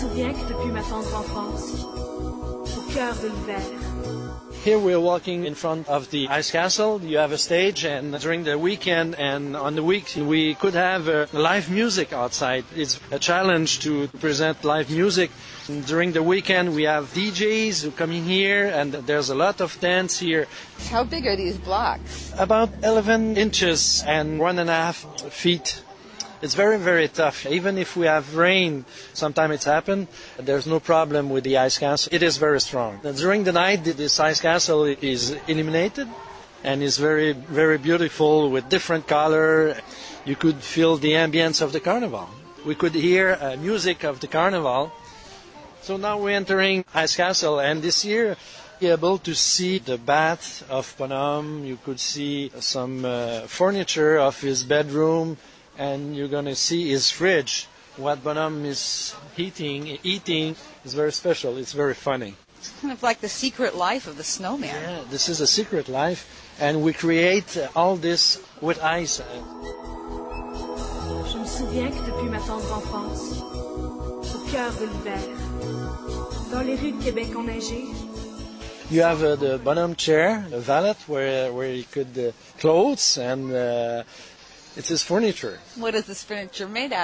souviens que depuis ma tendre enfance, au cœur de l'hiver. Here we're walking in front of the ice castle. You have a stage, and during the weekend and on the week we could have live music outside. It's a challenge to present live music. And during the weekend we have DJs who come in here, and there's a lot of dance here. How big are these blocks? About 11 inches and 1.5 feet. It's very, very tough. Even if we have rain, sometimes it's happened, there's no problem with the ice castle. It is very strong. During the night, this ice castle is illuminated and is very, very beautiful with different color. You could feel the ambience of the carnival. We could hear music of the carnival. So now we're entering ice castle, and this year you're able to see the bath of Bonhomme. You could see some furniture of his bedroom. And you're going to see his fridge. What Bonhomme is eating is very special. It's very funny. It's kind of like the secret life of the snowman. Yeah, this is a secret life. And we create all this with ice. Je me souviens que depuis ma tendre enfance, au cœur de l'hiver, dans les rues de Québec enneigées, you have the Bonhomme chair, a valet where he could clothes, and it's his furniture. What is this furniture made out of?